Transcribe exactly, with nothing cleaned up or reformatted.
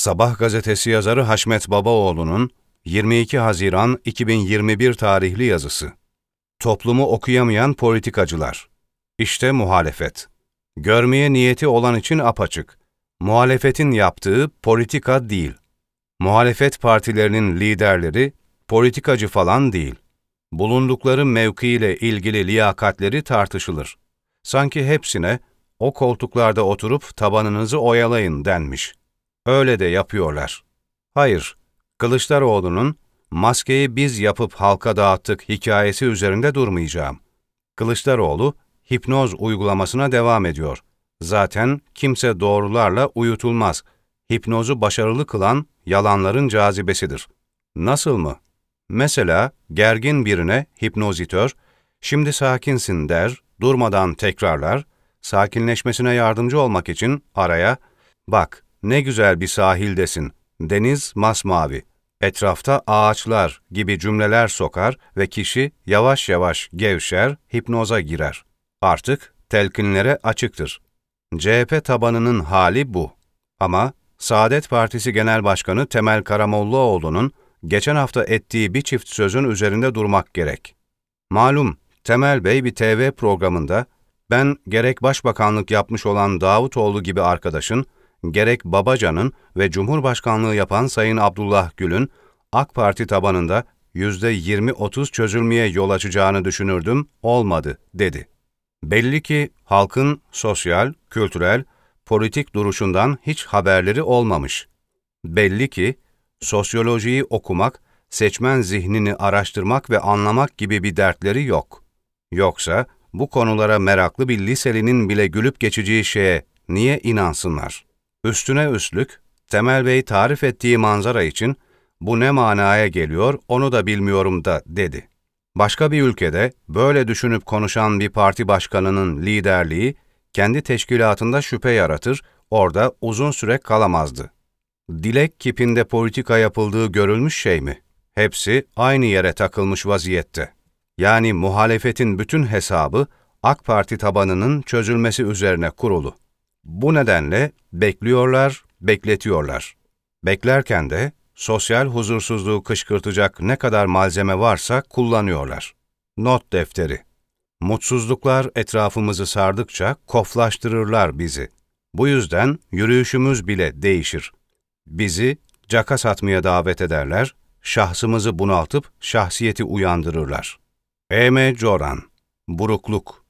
Sabah gazetesi yazarı Haşmet Babaoğlu'nun yirmi iki Haziran iki bin yirmi bir tarihli yazısı. Toplumu okuyamayan politikacılar. İşte muhalefet. Görmeye niyeti olan için apaçık. Muhalefetin yaptığı politika değil. Muhalefet partilerinin liderleri politikacı falan değil. Bulundukları mevkiyle ilgili liyakatleri tartışılır. Sanki hepsine o koltuklarda oturup tabanınızı oyalayın denmiş. Öyle de yapıyorlar. Hayır, Kılıçdaroğlu'nun maskeyi biz yapıp halka dağıttık hikayesi üzerinde durmayacağım. Kılıçdaroğlu hipnoz uygulamasına devam ediyor. Zaten kimse doğrularla uyutulmaz. Hipnozu başarılı kılan yalanların cazibesidir. Nasıl mı? Mesela gergin birine hipnozitör, şimdi sakinsin der, durmadan tekrarlar, sakinleşmesine yardımcı olmak için araya, bak ne güzel bir sahildesin, deniz masmavi, etrafta ağaçlar gibi cümleler sokar ve kişi yavaş yavaş gevşer, hipnoza girer. Artık telkinlere açıktır. C H P tabanının hali bu. Ama Saadet Partisi Genel Başkanı Temel Karamollaoğlu'nun geçen hafta ettiği bir çift sözün üzerinde durmak gerek. Malum, Temel Bey bir T V programında, ben gerek başbakanlık yapmış olan Davutoğlu gibi arkadaşın, gerek Babacan'ın ve Cumhurbaşkanlığı yapan Sayın Abdullah Gül'ün AK Parti tabanında yüzde yirmi otuz çözülmeye yol açacağını düşünürdüm, olmadı, dedi. Belli ki halkın sosyal, kültürel, politik duruşundan hiç haberleri olmamış. Belli ki sosyolojiyi okumak, seçmen zihnini araştırmak ve anlamak gibi bir dertleri yok. Yoksa bu konulara meraklı bir liselinin bile gülüp geçeceği şeye niye inansınlar? Üstüne üstlük, Temel Bey tarif ettiği manzara için bu ne manaya geliyor onu da bilmiyorum da dedi. Başka bir ülkede böyle düşünüp konuşan bir parti başkanının liderliği kendi teşkilatında şüphe yaratır, orada uzun süre kalamazdı. Dilek kipinde politika yapıldığı görülmüş şey mi? Hepsi aynı yere takılmış vaziyette. Yani muhalefetin bütün hesabı AK Parti tabanının çözülmesi üzerine kurulu. Bu nedenle bekliyorlar, bekletiyorlar. Beklerken de sosyal huzursuzluğu kışkırtacak ne kadar malzeme varsa kullanıyorlar. Not defteri. Mutsuzluklar etrafımızı sardıkça koflaştırırlar bizi. Bu yüzden yürüyüşümüz bile değişir. Bizi caka satmaya davet ederler, şahsımızı bunaltıp şahsiyeti uyandırırlar. E M Coran, Burukluk.